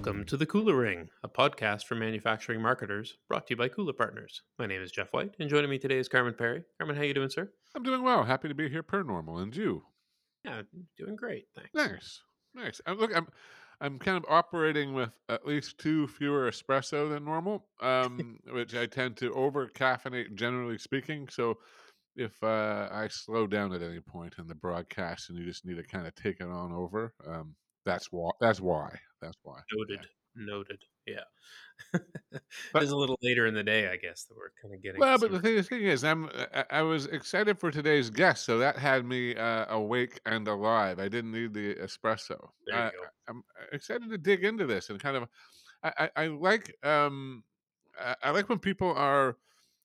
Welcome to the Cooler Ring, a podcast for manufacturing marketers brought to you by Cooler Partners. My name is Jeff White, and joining me today is Carmen Perry. Carmen, how you doing, sir? I'm doing well. Happy to be here per normal. And you? Yeah, doing great, thanks. Nice. Nice. I'm kind of operating with at least two fewer espresso than normal, which I tend to over caffeinate generally speaking. So if I slow down at any point in the broadcast and you just need to kind of take it on over, that's why. That's why. That's why. Yeah. Noted. Noted. Yeah. But It's a little later in the day, I guess, that we're kind of getting well, but some. the thing is, I was excited for today's guest, so that had me awake and alive. I didn't need the espresso. There you go. I'm excited to dig into this and kind of. I like I like when people are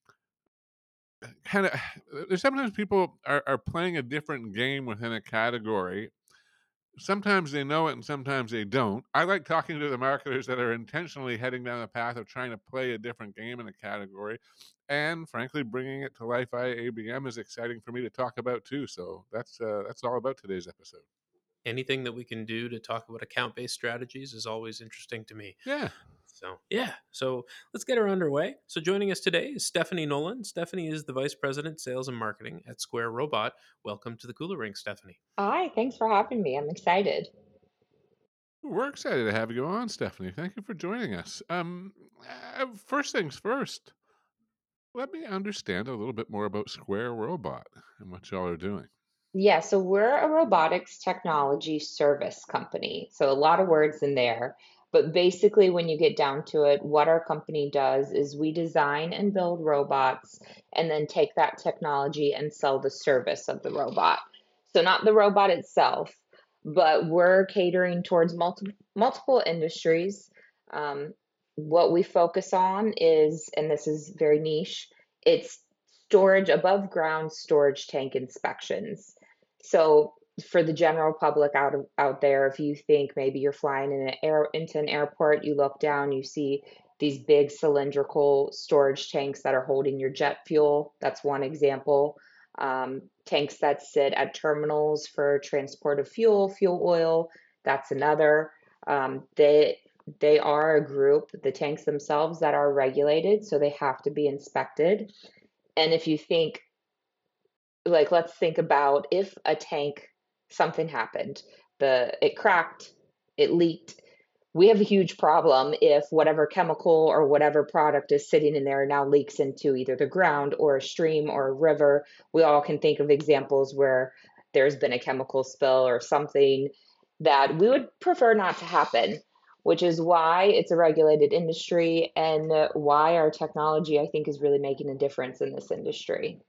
kind of. There's sometimes people are playing a different game within a category. Sometimes they know it and sometimes they don't. I like talking to the marketers that are intentionally heading down the path of trying to play a different game in a category. And frankly, bringing it to life via ABM is exciting for me to talk about too. So that's all about today's episode. Anything that we can do to talk about account based strategies is always interesting to me. Yeah. So let's get her underway. So, joining us today is Stephanie Nolan. Stephanie is the Vice President, Sales and Marketing at Square Robot. Welcome to the Cooler Ring, Stephanie. Hi, thanks for having me. I'm excited. We're excited to have you on, Stephanie. Thank you for joining us. First things first, let me understand a little bit more about Square Robot and what y'all are doing. Yeah, so we're a robotics technology service company. So a lot of words in there. But basically, when you get down to it, what our company does is we design and build robots and then take that technology and sell the service of the robot. So not the robot itself, but we're catering towards multiple industries. Um, what we focus on is, and this is very niche, it's storage above ground storage tank inspections. So for the general public out there, if you think maybe you're flying into an airport, you look down, you see these big cylindrical storage tanks that are holding your jet fuel. That's one example. Tanks that sit at terminals for transport of fuel oil. That's another. They are a group, the tanks themselves, that are regulated, so they have to be inspected. And if you think, like, let's think about if a tank, something happened, it cracked, it leaked. We have a huge problem if whatever chemical or whatever product is sitting in there now leaks into either the ground or a stream or a river. We all can think of examples where there's been a chemical spill or something that we would prefer not to happen, which is why it's a regulated industry and why our technology, I think, is really making a difference in this industry.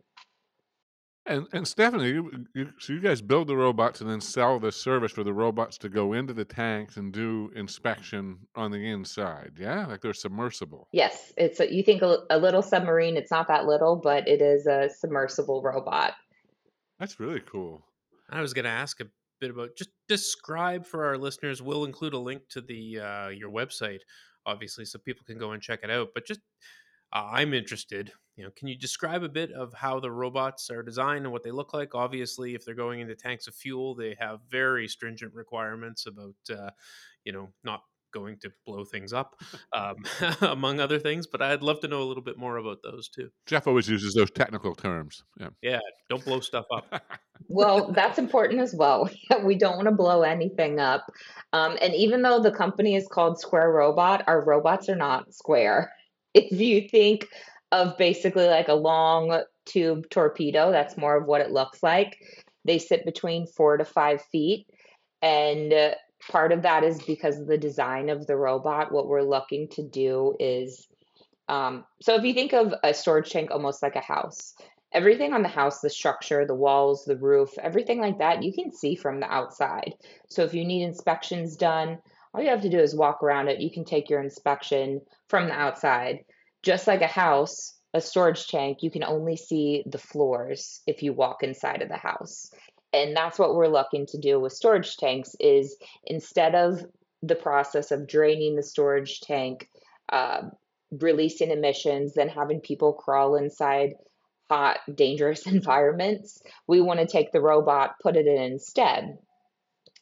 And Stephanie, so you guys build the robots and then sell the service for the robots to go into the tanks and do inspection on the inside, yeah? Like they're submersible. Yes, you think a little submarine, it's not that little, but it is a submersible robot. That's really cool. I was going to ask a bit about just describe for our listeners. We'll include a link to the your website, obviously, so people can go and check it out. But just I'm interested. Can you describe a bit of how the robots are designed and what they look like? Obviously, if they're going into tanks of fuel, they have very stringent requirements about not going to blow things up, um, among other things. But I'd love to know a little bit more about those too. Jeff always uses those technical terms, yeah. Yeah, don't blow stuff up. Well, that's important as well. We don't want to blow anything up. And even though the company is called Square Robot, our robots are not square. If you think of basically like a long tube torpedo, that's more of what it looks like. They sit between 4 to 5 feet. And part of that is because of the design of the robot. What we're looking to do is so if you think of a storage tank almost like a house, everything on the house, the structure, the walls, the roof, everything like that, you can see from the outside. So if you need inspections done, all you have to do is walk around it. You can take your inspection from the outside. Just like a house, a storage tank, you can only see the floors if you walk inside of the house. And that's what we're looking to do with storage tanks is instead of the process of draining the storage tank, uh, releasing emissions, then having people crawl inside hot, dangerous environments. We want to take the robot, put it in instead.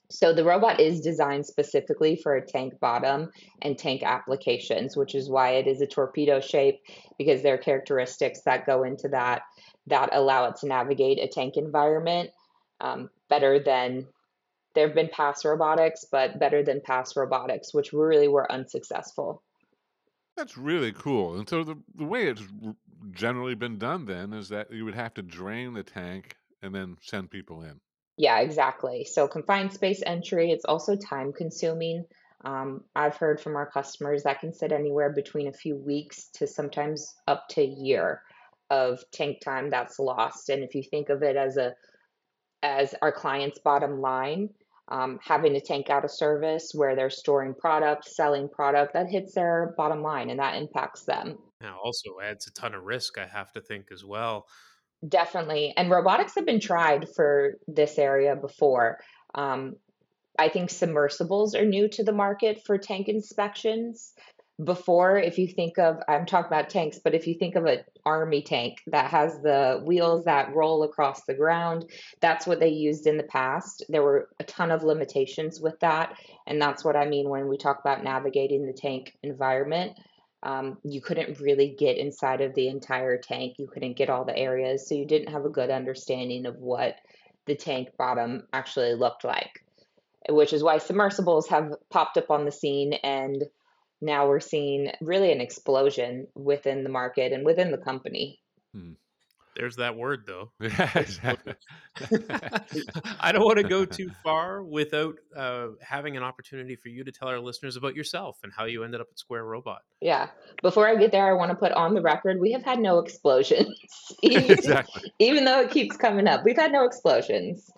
So the robot is designed specifically for a tank bottom and tank applications, which is why it is a torpedo shape, because there are characteristics that go into that that allow it to navigate a tank environment better than there have been past robotics, but better than past robotics, which really were unsuccessful. That's really cool. And so the way it's generally been done then is that you would have to drain the tank and then send people in. Yeah, exactly. So confined space entry, it's also time consuming. I've heard from our customers that can sit anywhere between a few weeks to sometimes up to a year of tank time that's lost. And if you think of it as a as our client's bottom line, having a tank out of service where they're storing product, selling product, that hits their bottom line and that impacts them. Now, also adds a ton of risk, I have to think as well. Definitely. And robotics have been tried for this area before. Um, I think submersibles are new to the market for tank inspections. Before, if you think of, I'm talking about tanks, but if you think of an army tank that has the wheels that roll across the ground, that's what they used in the past. There were a ton of limitations with that. And that's what I mean when we talk about navigating the tank environment. You couldn't really get inside of the entire tank, you couldn't get all the areas. So you didn't have a good understanding of what the tank bottom actually looked like, which is why submersibles have popped up on the scene. And now we're seeing really an explosion within the market and within the company. Hmm. There's that word, though. Yeah, Explosion. exactly. I don't want to go too far without having an opportunity for you to tell our listeners about yourself and how you ended up at Square Robot. Yeah. Before I get there, I want to put on the record we have had no explosions, Exactly. even though it keeps coming up. We've had no explosions.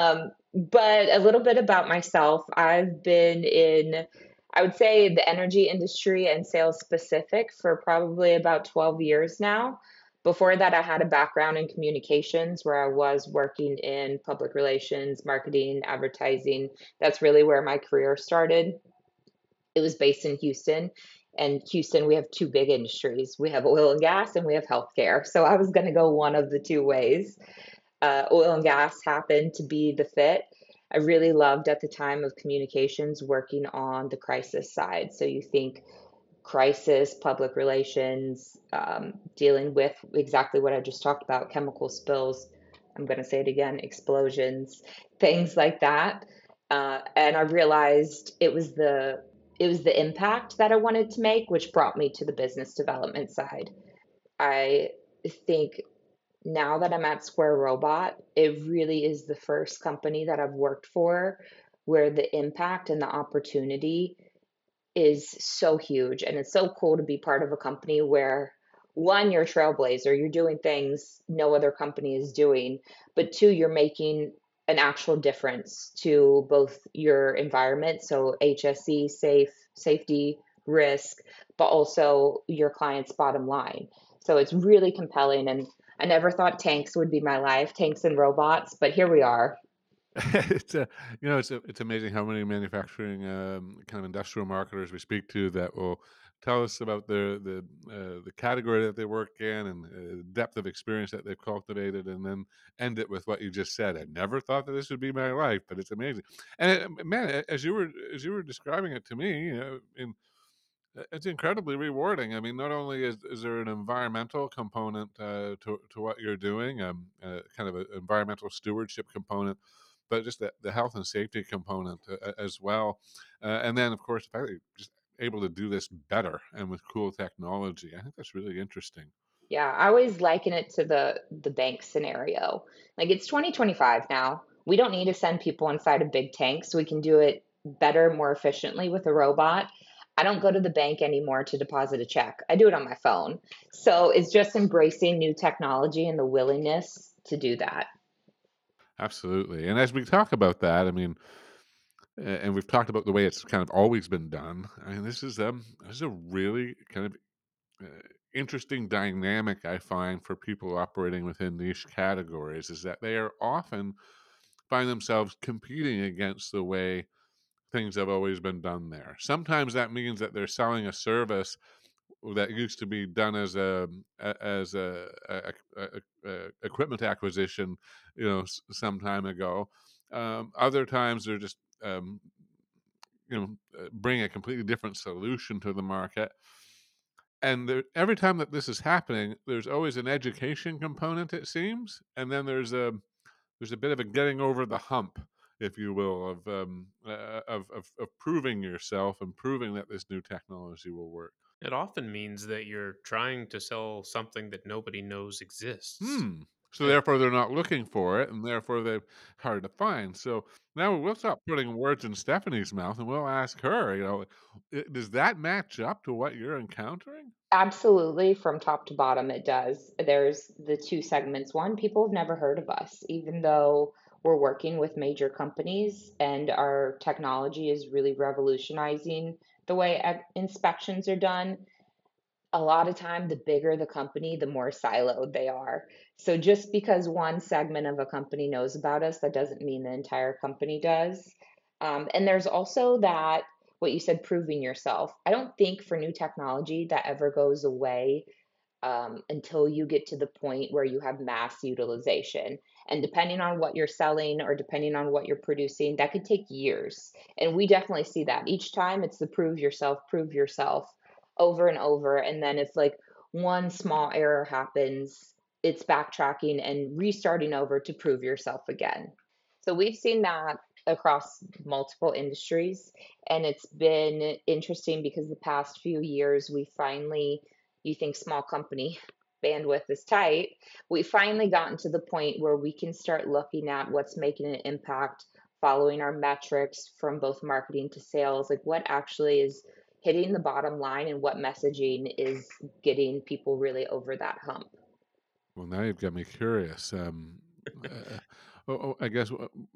But a little bit about myself. I've been in, I would say, the energy industry and sales specific for probably about 12 years now. Before that, I had a background in communications where I was working in public relations, marketing, advertising. That's really where my career started. It was based in Houston. And Houston, we have two big industries. We have oil and gas and we have healthcare. So I was going to go one of the two ways. Oil and gas happened to be the fit. I really loved at the time of communications working on the crisis side. So you think crisis, public relations, dealing with exactly what I just talked about, chemical spills. I'm going to say it again, explosions, things like that. And I realized it was the impact that I wanted to make, which brought me to the business development side. I think now that I'm at Square Robot, it really is the first company that I've worked for where the impact and the opportunity is so huge. And it's so cool to be part of a company where, one, you're a trailblazer, you're doing things no other company is doing, but two, you're making an actual difference to both your environment, so HSE, safety, risk, but also your client's bottom line. So it's really compelling. And I never thought tanks would be my life, tanks and robots, but here we are. It's it's amazing how many manufacturing, kind of industrial marketers we speak to that will tell us about the category that they work in and depth of experience that they've cultivated, and then end it with what you just said. I never thought that this would be my life, but it's amazing. And man, as you were describing it to me, it's incredibly rewarding. I mean, not only is there an environmental component to what you're doing, kind of an environmental stewardship component, but just the health and safety component as well. And then, of course, the fact that you're just able to do this better and with cool technology. I think that's really interesting. Yeah, I always liken it to the bank scenario. Like it's 2025 now. We don't need to send people inside of big tanks. We can do it better, more efficiently with a robot. I don't go to the bank anymore to deposit a check. I do it on my phone. So it's just embracing new technology and the willingness to do that. Absolutely. And as we talk about that, I mean, and we've talked about the way it's kind of always been done. I mean, this is a really kind of uh, interesting dynamic I find for people operating within niche categories is that they are often find themselves competing against the way things have always been done there. Sometimes that means that they're selling a service that used to be done as a equipment acquisition, some time ago. Other times they're just um, bring a completely different solution to the market. And every time that this is happening, there's always an education component, it seems, and then there's a bit of a getting over the hump, if you will, of proving yourself and proving that this new technology will work. It often means that you're trying to sell something that nobody knows exists. Hmm. So Uh, therefore, they're not looking for it, and therefore they're hard to find. So now we'll stop putting words in Stephanie's mouth, and we'll ask her. Does that match up to what you're encountering? Absolutely, from top to bottom, it does. There's the two segments. One, people have never heard of us, even though we're working with major companies and our technology is really revolutionizing the way inspections are done. A lot of time, the bigger the company, the more siloed they are. So just because one segment of a company knows about us, that doesn't mean the entire company does. And there's also that, what you said, proving yourself. I don't think for new technology that ever goes away until you get to the point where you have mass utilization. And depending on what you're selling or depending on what you're producing, that could take years. And we definitely see that. Each time it's the prove yourself over and over. And then if like one small error happens, it's backtracking and restarting over to prove yourself again. So we've seen that across multiple industries. And it's been interesting because the past few years, we finally, you think small company bandwidth is tight, we finally gotten to the point where we can start looking at what's making an impact, following our metrics from both marketing to sales, like what actually is hitting the bottom line and what messaging is getting people really over that hump. Well, now you've got me curious. Uh, I guess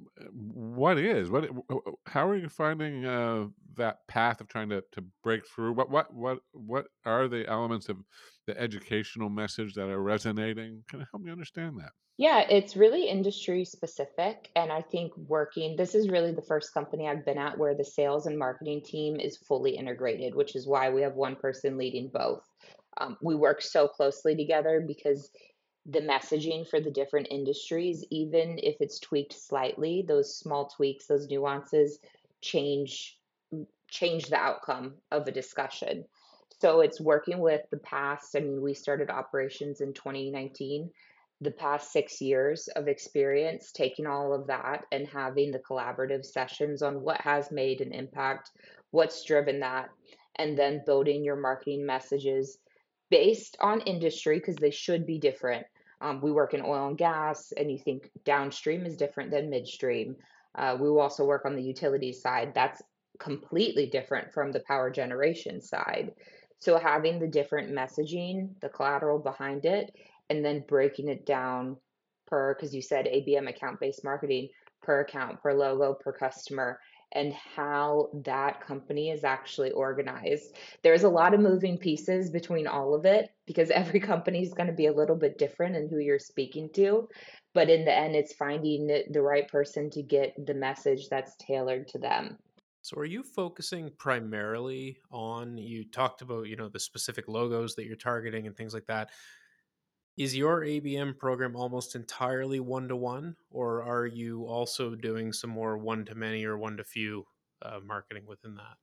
how are you finding that path of trying to break through? What are the elements of the educational message that are resonating? Can you help me understand that? Yeah, it's really industry specific. And I think this is really the first company I've been at where the sales and marketing team is fully integrated, which is why we have one person leading both. We work so closely together because the messaging for the different industries, even if it's tweaked slightly, those small tweaks, those nuances change change the outcome of a discussion. So it's working with the past. I mean, we started operations in 2019. The past 6 years of experience, taking all of that and having the collaborative sessions on what has made an impact, what's driven that, and then building your marketing messages based on industry because they should be different. We work in oil and gas, and you think downstream is different than midstream. We will also work on the utility side. That's completely different from the power generation side. So having the different messaging, the collateral behind it, and then breaking it down per, because you said ABM, account based marketing, per account, per logo, per customer, and how that company is actually organized. There's a lot of moving pieces between all of it because every company is going to be a little bit different in who you're speaking to. But in the end, it's finding the right person to get the message that's tailored to them. So are you focusing primarily on, you talked about, the specific logos that you're targeting and things like that. Is your ABM program almost entirely one to one, or are you also doing some more one to many or one to few marketing within that?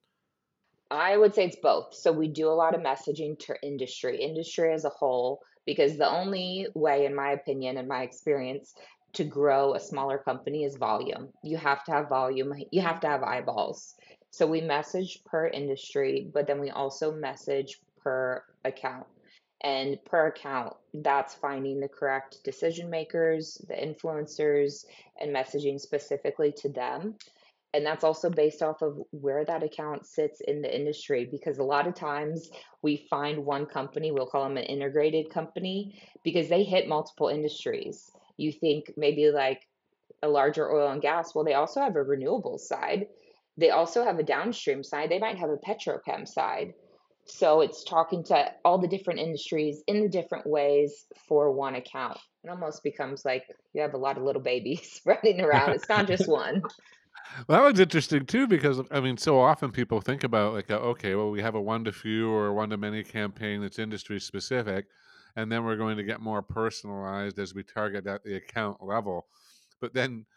I would say it's both. So we do a lot of messaging to industry as a whole, because the only way, in my opinion and my experience, to grow a smaller company is volume. You have to have volume, you have to have eyeballs. So we message per industry, but then we also message per account. And per account, that's finding the correct decision makers, the influencers, and messaging specifically to them. And that's also based off of where that account sits in the industry, because a lot of times we find one company, we'll call them an integrated company, because they hit multiple industries. You think maybe like a larger oil and gas, well, they also have a renewables side. They also have a downstream side. They might have a petrochem side. So it's talking to all the different industries in the different ways for one account. It almost becomes like you have a lot of little babies running around. It's not just one. That was interesting too because, I mean, so often people think about like, okay, well, we have a one to few or one to many campaign that's industry specific, and then we're going to get more personalized as we target at the account level. But then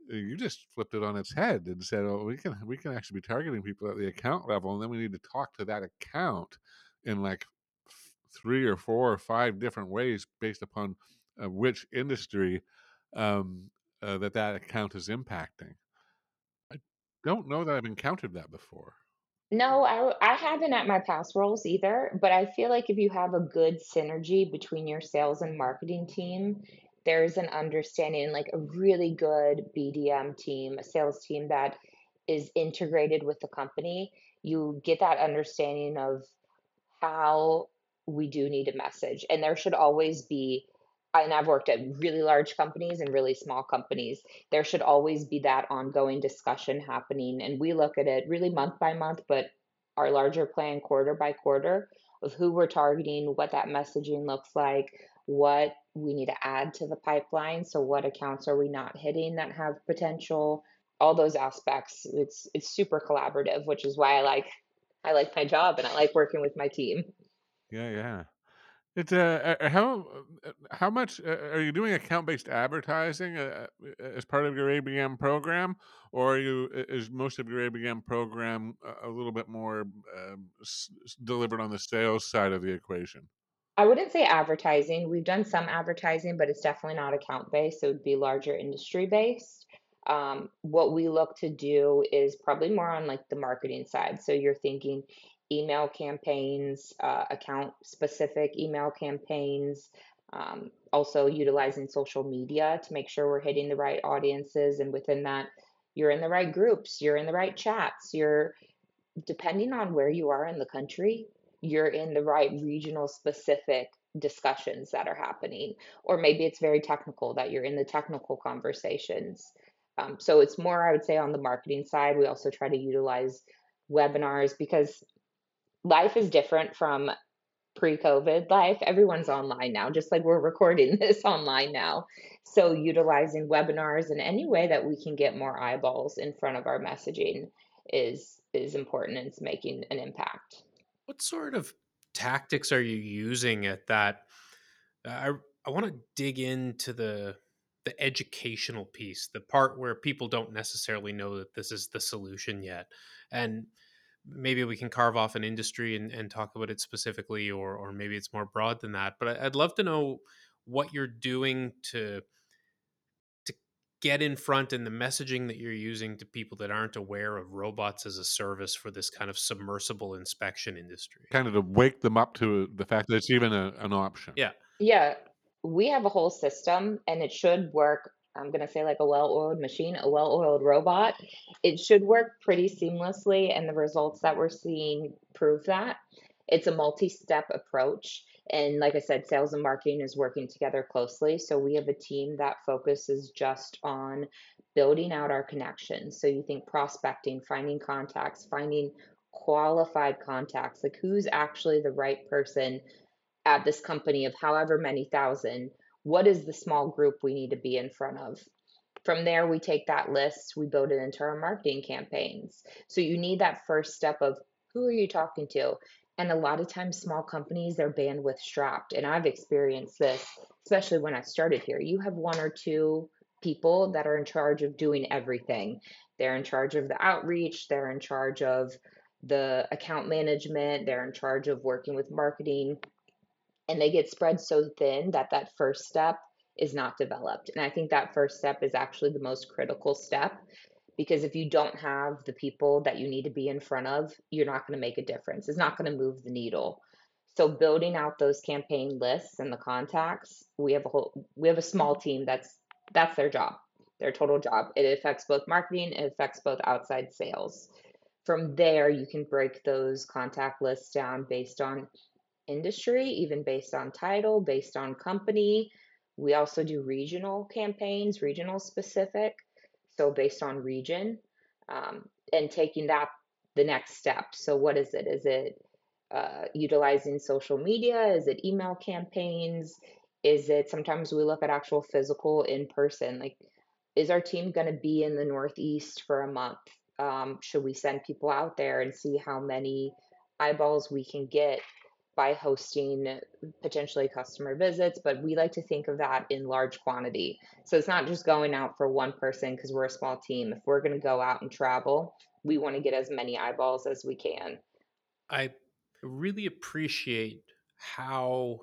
you just flipped it on its head and said, "Oh, we can actually be targeting people at the account level, and then we need to talk to that account in like 3 or 4 or 5 different ways based upon which industry um, that account is impacting." I don't know that I've encountered that before. No, I haven't at my past roles either, but I feel like if you have a good synergy between your sales and marketing team, there's an understanding, like a really good BDM team, a sales team that is integrated with the company. You get that understanding of how we do need a message. And there should always be, and I've worked at really large companies and really small companies, there should always be that ongoing discussion happening. And we look at it really month by month, but our larger plan quarter by quarter of who we're targeting, what that messaging looks like, what we need to add to the pipeline. So what accounts are we not hitting that have potential? All those aspects. It's super collaborative, which is why I like my job and I like working with my team. Yeah, yeah. It's how much are you doing account-based advertising as part of your ABM program, or is most of your ABM program a little bit more delivered on the sales side of the equation? I wouldn't say advertising. We've done some advertising, but it's definitely not account based. So it would be larger industry based. What we look to do is probably more on like the marketing side. So you're thinking email campaigns, account specific email campaigns, also utilizing social media to make sure we're hitting the right audiences. And within that, you're in the right groups, you're in the right chats, you're depending on where you are in the country, you're in the right regional specific discussions that are happening. Or maybe it's very technical that you're in the technical conversations. So it's more, I would say, on the marketing side. We also try to utilize webinars because life is different from pre COVID life. Everyone's online now, just like we're recording this online now. So utilizing webinars in any way that we can get more eyeballs in front of our messaging is important and it's making an impact. What sort of tactics are you using at that? I want to dig into the educational piece, the part where people don't necessarily know that this is the solution yet, and maybe we can carve off an industry and talk about it specifically, or maybe it's more broad than that. But I'd love to know what you're doing to get in front and the messaging that you're using to people that aren't aware of robots as a service for this kind of submersible inspection industry. Kind of to wake them up to the fact that it's even an option. Yeah. Yeah, we have a whole system and it should work. I'm going to say like a well-oiled machine, a well-oiled robot. It should work pretty seamlessly, and the results that we're seeing prove that. It's a multi-step approach. And like I said, sales and marketing is working together closely. So we have a team that focuses just on building out our connections. So you think prospecting, finding contacts, finding qualified contacts, like who's actually the right person at this company of however many thousand, what is the small group we need to be in front of? From there, we take that list, we build it into our marketing campaigns. So you need that first step of who are you talking to? And a lot of times, small companies, they're bandwidth strapped. And I've experienced this, especially when I started here. You have one or two people that are in charge of doing everything. They're in charge of the outreach, they're in charge of the account management, they're in charge of working with marketing, and they get spread so thin that that first step is not developed. And I think that first step is actually the most critical step because if you don't have the people that you need to be in front of, you're not going to make a difference. It's not going to move the needle. So building out those campaign lists and the contacts, we have a small team that's their job, their total job. It affects both marketing, it affects both outside sales. From there, you can break those contact lists down based on industry, even based on title, based on company. We also do regional campaigns, regional specific, so based on region, and taking that the next step. So, what is it? Is it utilizing social media? Is it email campaigns? Is it sometimes we look at actual physical in person? Like, is our team going to be in the Northeast for a month? Should we send people out there and see how many eyeballs we can get by hosting potentially customer visits, but we like to think of that in large quantity. So it's not just going out for one person because we're a small team. If we're going to go out and travel, we want to get as many eyeballs as we can. I really appreciate how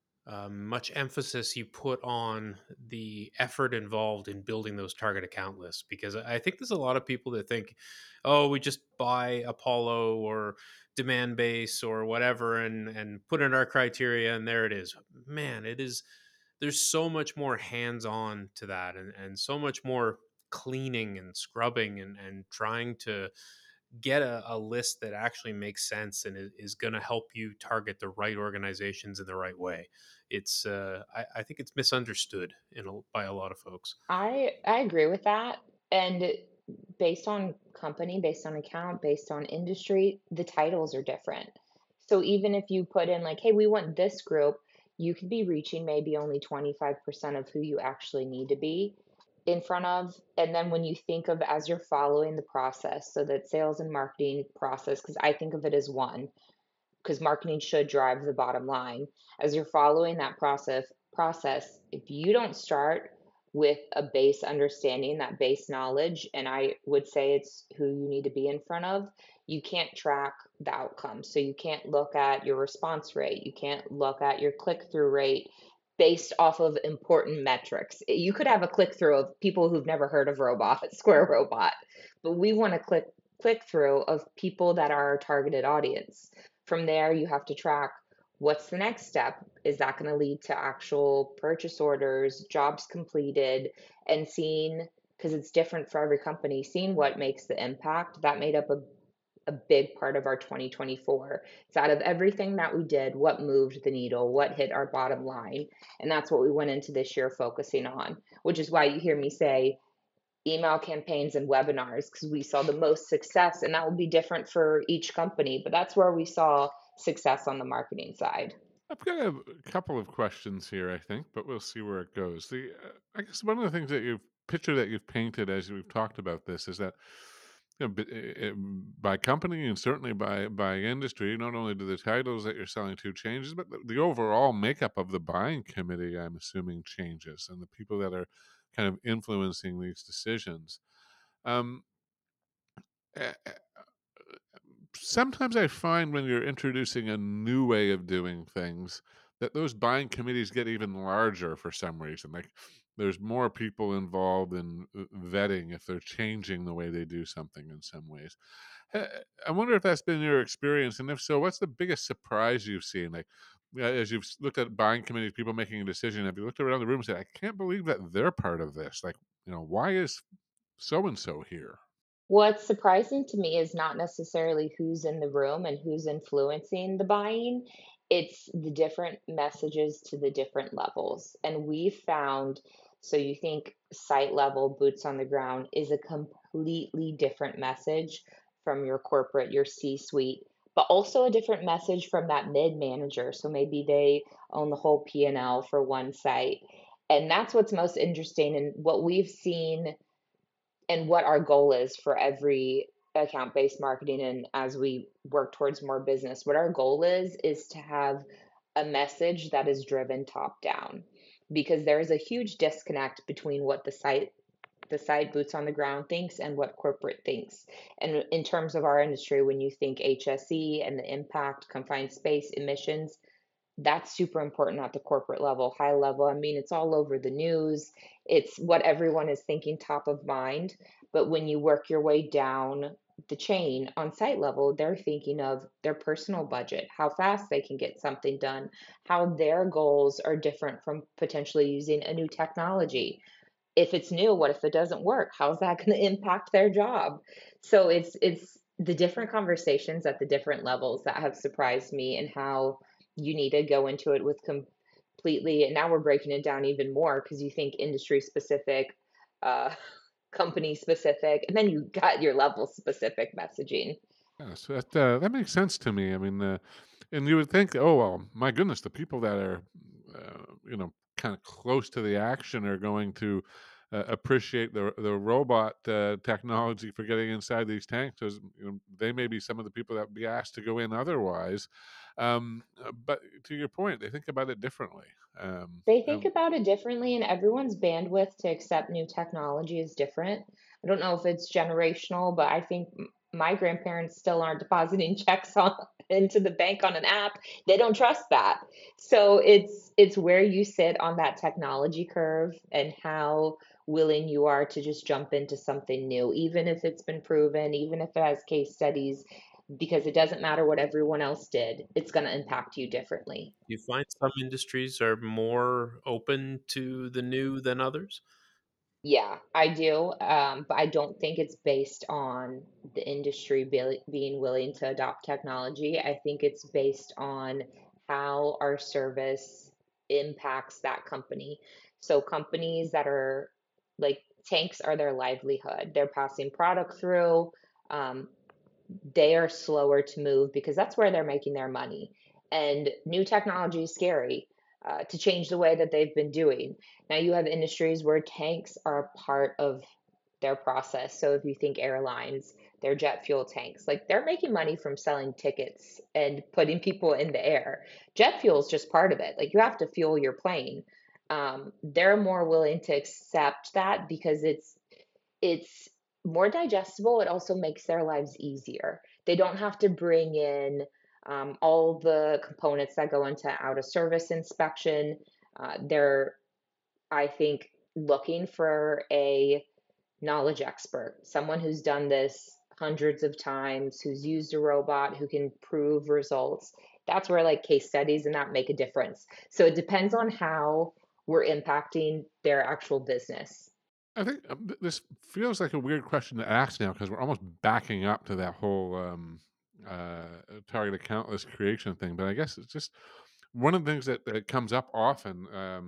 much emphasis you put on the effort involved in building those target account lists, because I think there's a lot of people that think, oh, we just buy Apollo or Demand Base or whatever and put in our criteria and there it is. Man, it is, there's so much more hands on to that, and so much more cleaning and scrubbing and trying to get a list that actually makes sense and is going to help you target the right organizations in the right way. It's I think it's misunderstood by a lot of folks. I agree with that. And based on company, based on account, based on industry, the titles are different. So even if you put in like, hey, we want this group, you could be reaching maybe only 25% of who you actually need to be in front of. And then when you think of as you're following the process, so that sales and marketing process, because I think of it as one, because marketing should drive the bottom line. As you're following that process, if you don't start with a base understanding, that base knowledge, and I would say it's who you need to be in front of, you can't track the outcome. So you can't look at your response rate, you can't look at your click-through rate based off of important metrics. You could have a click-through of people who've never heard of robot, Square Robot, but we want to click-through of people that are our targeted audience. From there, you have to track what's the next step. Is that going to lead to actual purchase orders, jobs completed, and seeing, because it's different for every company, seeing what makes the impact. That made up a big part of our 2024. It's out of everything that we did, what moved the needle, what hit our bottom line. And that's what we went into this year focusing on, which is why you hear me say email campaigns and webinars, because we saw the most success, and that will be different for each company, but that's where we saw success on the marketing side. I've got a couple of questions here, I think, but we'll see where it goes. I guess one of the things that you've picture that you've painted as we've talked about this is that by company and certainly by industry, not only do the titles that you're selling to changes, but the overall makeup of the buying committee, I'm assuming, changes, and the people that are kind of influencing these decisions. Um, Sometimes I find when you're introducing a new way of doing things that those buying committees get even larger for some reason. Like there's more people involved in vetting if they're changing the way they do something in some ways. I wonder if that's been your experience, and if so, what's the biggest surprise you've seen? Like as you've looked at buying committees, people making a decision, have you looked around the room and said, "I can't believe that they're part of this"? Like, why is so and so here? What's surprising to me is not necessarily who's in the room and who's influencing the buying. It's the different messages to the different levels. And we found, so you think site level, boots on the ground is a completely different message from your corporate, your C suite, but also a different message from that mid manager. So maybe they own the whole P&L for one site. And that's what's most interesting. And what we've seen and what our goal is for every account based marketing, and as we work towards more business, what our goal is to have a message that is driven top down, because there is a huge disconnect between what the site boots on the ground thinks and what corporate thinks. And in terms of our industry, when you think HSE and the impact, confined space, emissions, that's super important at the corporate level, high level. I mean, it's all over the news. It's what everyone is thinking top of mind. But when you work your way down the chain on site level, they're thinking of their personal budget, how fast they can get something done, how their goals are different from potentially using a new technology. If it's new, what if it doesn't work? How's that going to impact their job? So it's the different conversations at the different levels that have surprised me, and how you need to go into it with completely. And now we're breaking it down even more because you think industry specific, uh, company specific, and then you got your level specific messaging. Yeah, so that makes sense to me. I mean, and you would think, oh well, my goodness, the people that are, kind of close to the action are going to appreciate the robot technology for getting inside these tanks, because they may be some of the people that would be asked to go in otherwise. But to your point, they think about it differently. They think Um, about it differently, and everyone's bandwidth to accept new technology is different. I don't know if it's generational, but I think my grandparents still aren't depositing checks on into the bank on an app. They don't trust that. So it's where you sit on that technology curve and how willing you are to just jump into something new, even if it's been proven, even if it has case studies, because it doesn't matter what everyone else did, it's going to impact you differently. You find some industries are more open to the new than others? Yeah, I do, but I don't think it's based on the industry being willing to adopt technology. I think it's based on how our service impacts that company. So companies that are like tanks are their livelihood. They're passing product through. Um, they are slower to move because that's where they're making their money. And new technology is scary to change the way that they've been doing. Now, you have industries where tanks are a part of their process. So, if you think airlines, their jet fuel tanks, like they're making money from selling tickets and putting people in the air. Jet fuel is just part of it. Like, you have to fuel your plane. They're more willing to accept that because it's more digestible. It also makes their lives easier. They don't have to bring in all the components that go into out of service inspection. They're, I think, looking for a knowledge expert, someone who's done this hundreds of times, who's used a robot, who can prove results. That's where like case studies and that make a difference. So it depends on how we're impacting their actual business. I think this feels like a weird question to ask now because we're almost backing up to that whole target accountless creation thing. But I guess it's just one of the things that comes up often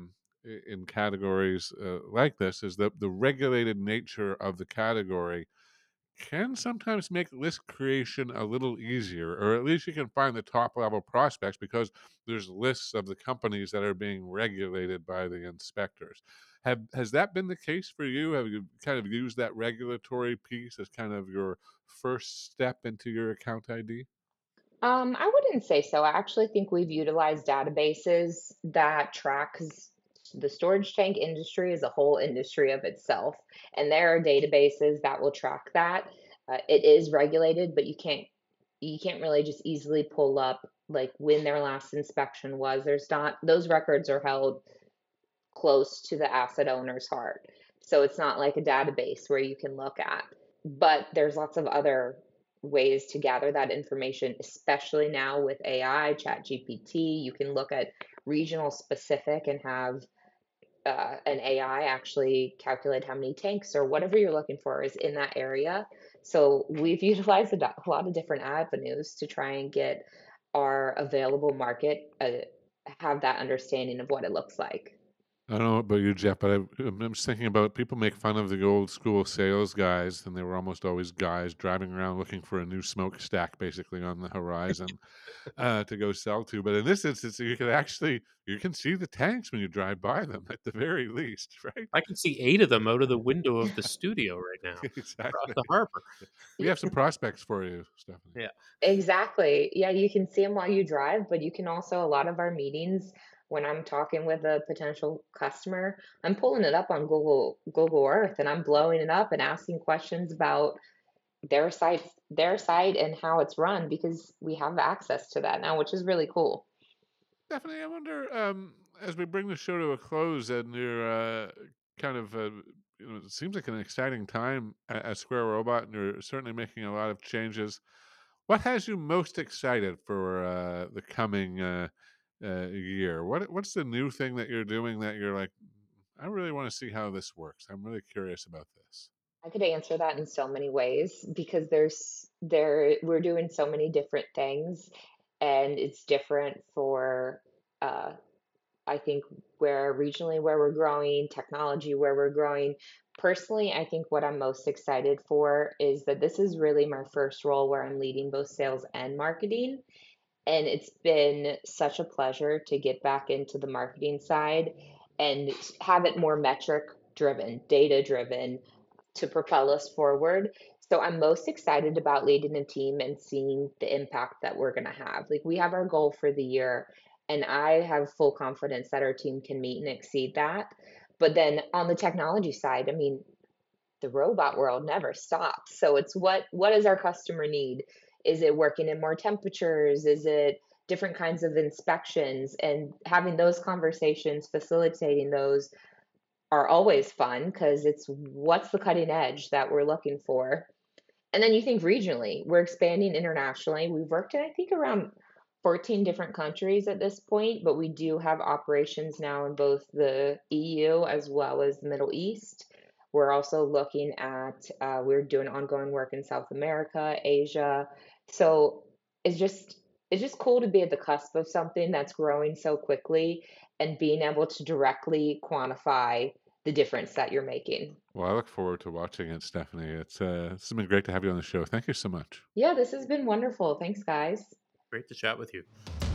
in categories like this is that the regulated nature of the category can sometimes make list creation a little easier, or at least you can find the top level prospects because there's lists of the companies that are being regulated by the inspectors. Has that been the case for you? Have you kind of used that regulatory piece as kind of your first step into your account ID? I wouldn't say so. I actually think we've utilized databases that track 'cause the storage tank industry is a whole industry of itself, and there are databases that will track that. It is regulated, but you can't really just easily pull up like when their last inspection was. There's not those records are held close to the asset owner's heart. So it's not like a database where you can look at. But there's lots of other ways to gather that information, especially now with AI, ChatGPT. You can look at regional specific and have an AI actually calculate how many tanks or whatever you're looking for is in that area. So we've utilized a lot of different avenues to try and get our available market have that understanding of what it looks like. I don't know about you, Jeff, but I'm just thinking about people make fun of the old school sales guys, and they were almost always guys driving around looking for a new smokestack, basically on the horizon, to go sell to. But in this instance, you can see the tanks when you drive by them, at the very least, right? I can see 8 of them out of the window of the studio right now across Exactly. the harbor. We have some prospects for you, Stephanie. Yeah. Exactly. Yeah, you can see them while you drive, but you can also a lot of our meetings when I'm talking with a potential customer, I'm pulling it up on Google Earth and I'm blowing it up and asking questions about their site and how it's run because we have access to that now, which is really cool. Stephanie, I wonder, as we bring the show to a close and you're kind of, it seems like an exciting time at Square Robot, and you're certainly making a lot of changes. What has you most excited for the coming year? What's the new thing that you're doing that you're like, I really want to see how this works. I'm really curious about this. I could answer that in so many ways because we're doing so many different things and it's different for uh I think where regionally where we're growing, technology where we're growing. Personally, I think what I'm most excited for is that this is really my first role where I'm leading both sales and marketing. And it's been such a pleasure to get back into the marketing side and have it more metric driven, data driven to propel us forward. So I'm most excited about leading a team and seeing the impact that we're going to have. Like we have our goal for the year, and I have full confidence that our team can meet and exceed that. But then on the technology side, I mean, the robot world never stops. So it's what does our customer need? Is it working in more temperatures? Is it different kinds of inspections? And having those conversations, facilitating those are always fun because it's what's the cutting edge that we're looking for. And then you think regionally, we're expanding internationally. We've worked in, I think, around 14 different countries at this point, but we do have operations now in both the EU as well as the Middle East. We're also looking at, we're doing ongoing work in South America, Asia. So it's just, it's just cool to be at the cusp of something that's growing so quickly and being able to directly quantify the difference that you're making. Well, I look forward to watching it, Stephanie. It's been great to have you on the show. Thank you so much. Yeah, this has been wonderful. Thanks, guys. Great to chat with you.